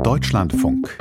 Deutschlandfunk.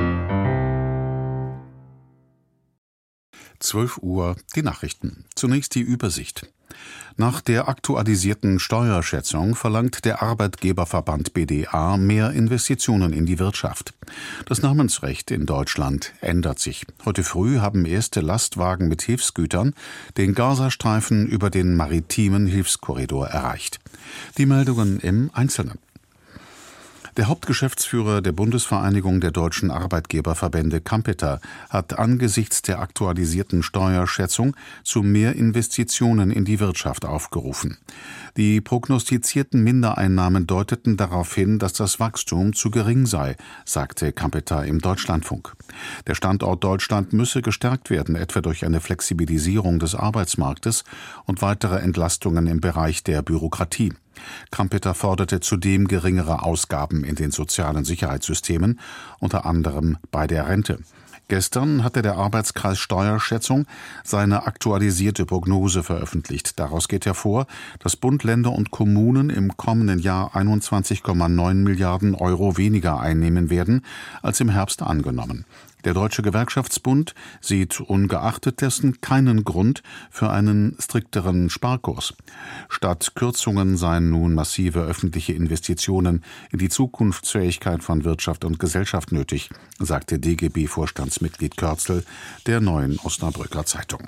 12 Uhr, die Nachrichten. Zunächst die Übersicht. Nach der aktualisierten Steuerschätzung verlangt der Arbeitgeberverband BDA mehr Investitionen in die Wirtschaft. Das Namensrecht in Deutschland ändert sich. Heute früh haben erste Lastwagen mit Hilfsgütern den Gazastreifen über den maritimen Hilfskorridor erreicht. Die Meldungen im Einzelnen. Der Hauptgeschäftsführer der Bundesvereinigung der deutschen Arbeitgeberverbände Kampeter hat angesichts der aktualisierten Steuerschätzung zu mehr Investitionen in die Wirtschaft aufgerufen. Die prognostizierten Mindereinnahmen deuteten darauf hin, dass das Wachstum zu gering sei, sagte Kampeter im Deutschlandfunk. Der Standort Deutschland müsse gestärkt werden, etwa durch eine Flexibilisierung des Arbeitsmarktes und weitere Entlastungen im Bereich der Bürokratie. Kampeter forderte zudem geringere Ausgaben in den sozialen Sicherheitssystemen, unter anderem bei der Rente. Gestern hatte der Arbeitskreis Steuerschätzung seine aktualisierte Prognose veröffentlicht. Daraus geht hervor, dass Bund, Länder und Kommunen im kommenden Jahr 21,9 Milliarden Euro weniger einnehmen werden als im Herbst angenommen. Der Deutsche Gewerkschaftsbund sieht ungeachtet dessen keinen Grund für einen strikteren Sparkurs. Statt Kürzungen seien nun massive öffentliche Investitionen in die Zukunftsfähigkeit von Wirtschaft und Gesellschaft nötig, sagte DGB-Vorstandsmitglied Kürzel der Neuen Osnabrücker Zeitung.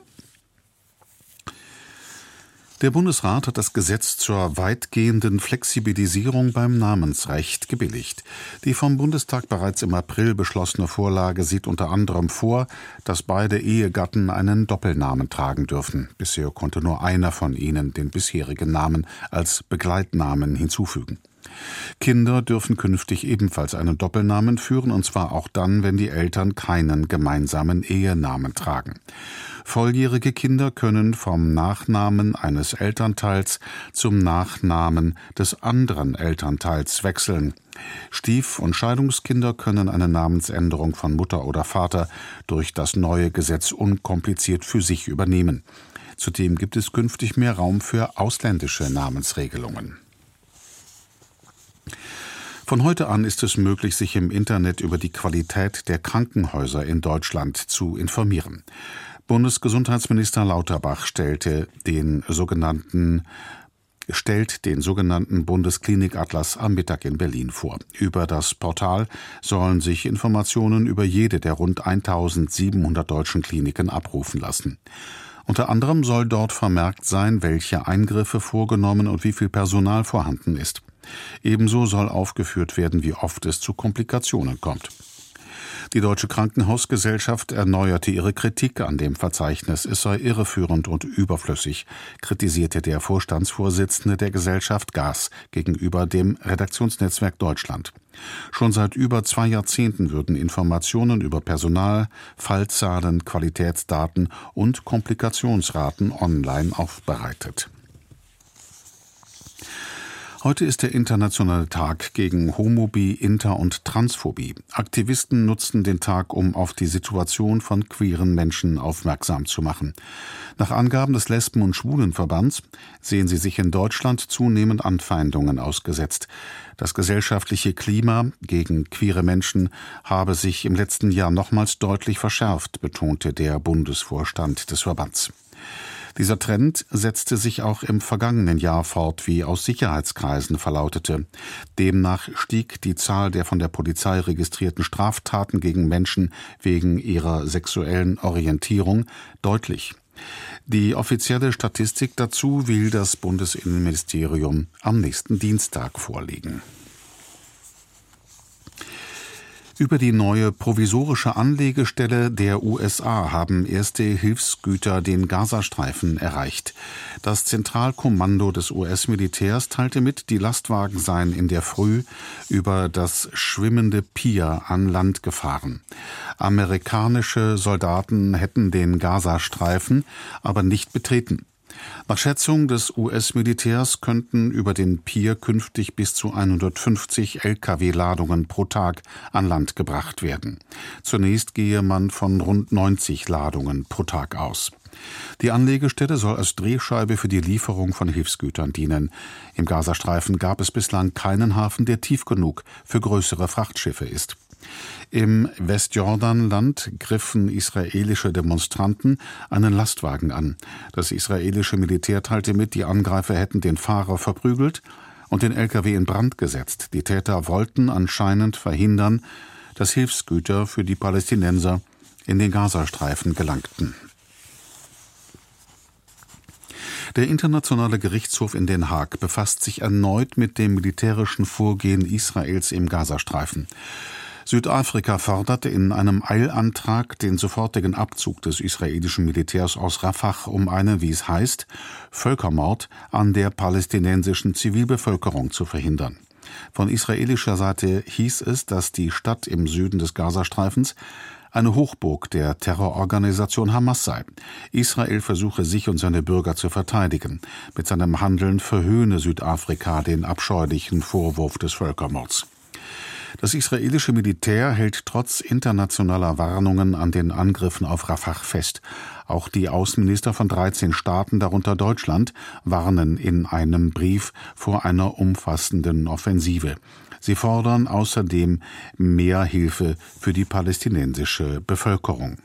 Der Bundesrat hat das Gesetz zur weitgehenden Flexibilisierung beim Namensrecht gebilligt. Die vom Bundestag bereits im April beschlossene Vorlage sieht unter anderem vor, dass beide Ehegatten einen Doppelnamen tragen dürfen. Bisher konnte nur einer von ihnen den bisherigen Namen als Begleitnamen hinzufügen. Kinder dürfen künftig ebenfalls einen Doppelnamen führen, und zwar auch dann, wenn die Eltern keinen gemeinsamen Ehenamen tragen. Volljährige Kinder können vom Nachnamen eines Elternteils zum Nachnamen des anderen Elternteils wechseln. Stief- und Scheidungskinder können eine Namensänderung von Mutter oder Vater durch das neue Gesetz unkompliziert für sich übernehmen. Zudem gibt es künftig mehr Raum für ausländische Namensregelungen. Von heute an ist es möglich, sich im Internet über die Qualität der Krankenhäuser in Deutschland zu informieren. Bundesgesundheitsminister Lauterbach stellt den sogenannten Bundesklinikatlas am Mittag in Berlin vor. Über das Portal sollen sich Informationen über jede der rund 1700 deutschen Kliniken abrufen lassen. Unter anderem soll dort vermerkt sein, welche Eingriffe vorgenommen und wie viel Personal vorhanden ist. Ebenso soll aufgeführt werden, wie oft es zu Komplikationen kommt. Die Deutsche Krankenhausgesellschaft erneuerte ihre Kritik an dem Verzeichnis. Es sei irreführend und überflüssig, kritisierte der Vorstandsvorsitzende der Gesellschaft GAS gegenüber dem Redaktionsnetzwerk Deutschland. Schon seit über 2 Jahrzehnten würden Informationen über Personal, Fallzahlen, Qualitätsdaten und Komplikationsraten online aufbereitet. Heute ist der internationale Tag gegen Homophobie, Inter- und Transphobie. Aktivisten nutzten den Tag, um auf die Situation von queeren Menschen aufmerksam zu machen. Nach Angaben des Lesben- und Schwulenverbands sehen sie sich in Deutschland zunehmend Anfeindungen ausgesetzt. Das gesellschaftliche Klima gegen queere Menschen habe sich im letzten Jahr nochmals deutlich verschärft, betonte der Bundesvorstand des Verbands. Dieser Trend setzte sich auch im vergangenen Jahr fort, wie aus Sicherheitskreisen verlautete. Demnach stieg die Zahl der von der Polizei registrierten Straftaten gegen Menschen wegen ihrer sexuellen Orientierung deutlich. Die offizielle Statistik dazu will das Bundesinnenministerium am nächsten Dienstag vorlegen. Über die neue provisorische Anlegestelle der USA haben erste Hilfsgüter den Gazastreifen erreicht. Das Zentralkommando des US-Militärs teilte mit, die Lastwagen seien in der Früh über das schwimmende Pier an Land gefahren. Amerikanische Soldaten hätten den Gazastreifen aber nicht betreten. Nach Schätzung des US-Militärs könnten über den Pier künftig bis zu 150 Lkw-Ladungen pro Tag an Land gebracht werden. Zunächst gehe man von rund 90 Ladungen pro Tag aus. Die Anlegestelle soll als Drehscheibe für die Lieferung von Hilfsgütern dienen. Im Gazastreifen gab es bislang keinen Hafen, der tief genug für größere Frachtschiffe ist. Im Westjordanland griffen israelische Demonstranten einen Lastwagen an. Das israelische Militär teilte mit, die Angreifer hätten den Fahrer verprügelt und den LKW in Brand gesetzt. Die Täter wollten anscheinend verhindern, dass Hilfsgüter für die Palästinenser in den Gazastreifen gelangten. Der Internationale Gerichtshof in Den Haag befasst sich erneut mit dem militärischen Vorgehen Israels im Gazastreifen. Südafrika forderte in einem Eilantrag den sofortigen Abzug des israelischen Militärs aus Rafah, um einen, wie es heißt, Völkermord an der palästinensischen Zivilbevölkerung zu verhindern. Von israelischer Seite hieß es, dass die Stadt im Süden des Gazastreifens eine Hochburg der Terrororganisation Hamas sei. Israel versuche, sich und seine Bürger zu verteidigen. Mit seinem Handeln verhöhne Südafrika den abscheulichen Vorwurf des Völkermords. Das israelische Militär hält trotz internationaler Warnungen an den Angriffen auf Rafah fest. Auch die Außenminister von 13 Staaten, darunter Deutschland, warnen in einem Brief vor einer umfassenden Offensive. Sie fordern außerdem mehr Hilfe für die palästinensische Bevölkerung.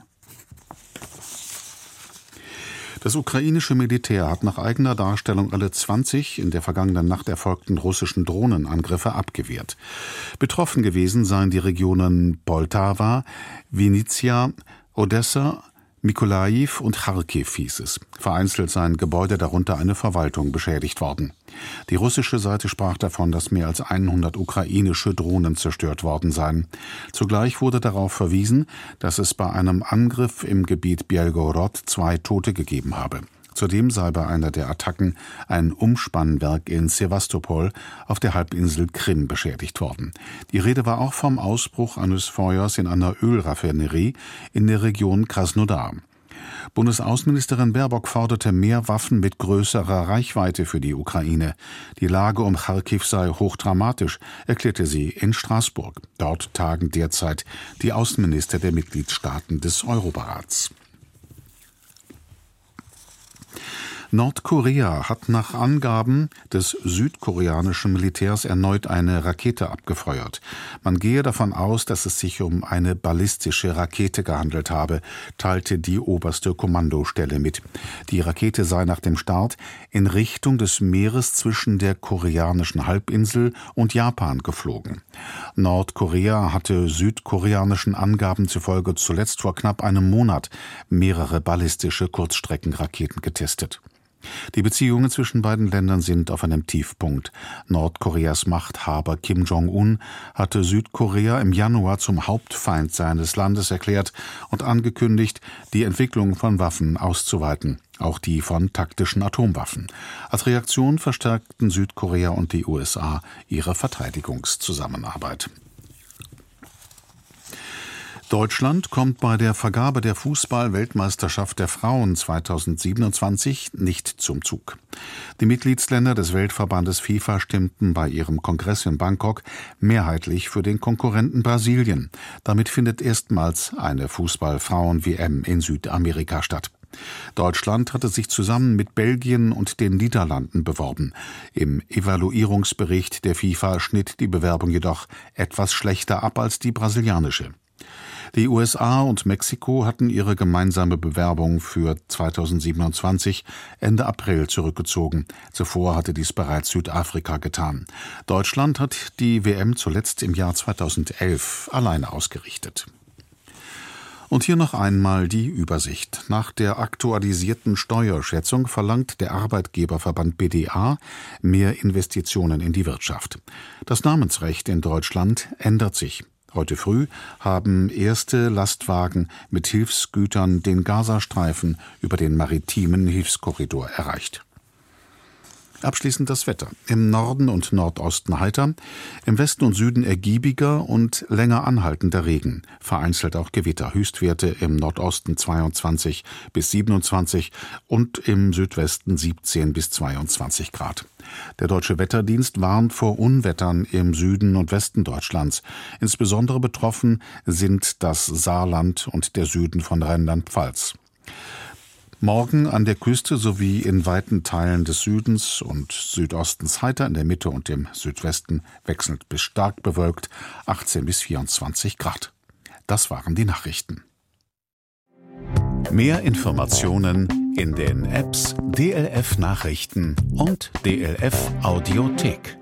Das ukrainische Militär hat nach eigener Darstellung alle 20 in der vergangenen Nacht erfolgten russischen Drohnenangriffe abgewehrt. Betroffen gewesen seien die Regionen Poltawa, Vinnytsia, Odessa, Mykolajiw und Charkiw, hieß es. Vereinzelt seien Gebäude, darunter eine Verwaltung, beschädigt worden. Die russische Seite sprach davon, dass mehr als 100 ukrainische Drohnen zerstört worden seien. Zugleich wurde darauf verwiesen, dass es bei einem Angriff im Gebiet Belgorod 2 Tote gegeben habe. Zudem sei bei einer der Attacken ein Umspannwerk in Sewastopol auf der Halbinsel Krim beschädigt worden. Die Rede war auch vom Ausbruch eines Feuers in einer Ölraffinerie in der Region Krasnodar. Bundesaußenministerin Baerbock forderte mehr Waffen mit größerer Reichweite für die Ukraine. Die Lage um Charkiw sei hochdramatisch, erklärte sie in Straßburg. Dort tagen derzeit die Außenminister der Mitgliedstaaten des Europarats. Nordkorea hat nach Angaben des südkoreanischen Militärs erneut eine Rakete abgefeuert. Man gehe davon aus, dass es sich um eine ballistische Rakete gehandelt habe, teilte die oberste Kommandostelle mit. Die Rakete sei nach dem Start in Richtung des Meeres zwischen der koreanischen Halbinsel und Japan geflogen. Nordkorea hatte südkoreanischen Angaben zufolge zuletzt vor knapp einem Monat mehrere ballistische Kurzstreckenraketen getestet. Die Beziehungen zwischen beiden Ländern sind auf einem Tiefpunkt. Nordkoreas Machthaber Kim Jong-un hatte Südkorea im Januar zum Hauptfeind seines Landes erklärt und angekündigt, die Entwicklung von Waffen auszuweiten, auch die von taktischen Atomwaffen. Als Reaktion verstärkten Südkorea und die USA ihre Verteidigungszusammenarbeit. Deutschland kommt bei der Vergabe der Fußball-Weltmeisterschaft der Frauen 2027 nicht zum Zug. Die Mitgliedsländer des Weltverbandes FIFA stimmten bei ihrem Kongress in Bangkok mehrheitlich für den Konkurrenten Brasilien. Damit findet erstmals eine Fußball-Frauen-WM in Südamerika statt. Deutschland hatte sich zusammen mit Belgien und den Niederlanden beworben. Im Evaluierungsbericht der FIFA schnitt die Bewerbung jedoch etwas schlechter ab als die brasilianische. Die USA und Mexiko hatten ihre gemeinsame Bewerbung für 2027 Ende April zurückgezogen. Zuvor hatte dies bereits Südafrika getan. Deutschland hat die WM zuletzt im Jahr 2011 alleine ausgerichtet. Und hier noch einmal die Übersicht. Nach der aktualisierten Steuerschätzung verlangt der Arbeitgeberverband BDA mehr Investitionen in die Wirtschaft. Das Namensrecht in Deutschland ändert sich. Heute früh haben erste Lastwagen mit Hilfsgütern den Gazastreifen über den maritimen Hilfskorridor erreicht. Abschließend das Wetter. Im Norden und Nordosten heiter, im Westen und Süden ergiebiger und länger anhaltender Regen. Vereinzelt auch Gewitter. Höchstwerte im Nordosten 22 bis 27 und im Südwesten 17 bis 22 Grad. Der Deutsche Wetterdienst warnt vor Unwettern im Süden und Westen Deutschlands. Insbesondere betroffen sind das Saarland und der Süden von Rheinland-Pfalz. Morgen an der Küste sowie in weiten Teilen des Südens und Südostens heiter, in der Mitte und im Südwesten wechselnd bis stark bewölkt, 18 bis 24 Grad. Das waren die Nachrichten. Mehr Informationen in den Apps DLF Nachrichten und DLF Audiothek.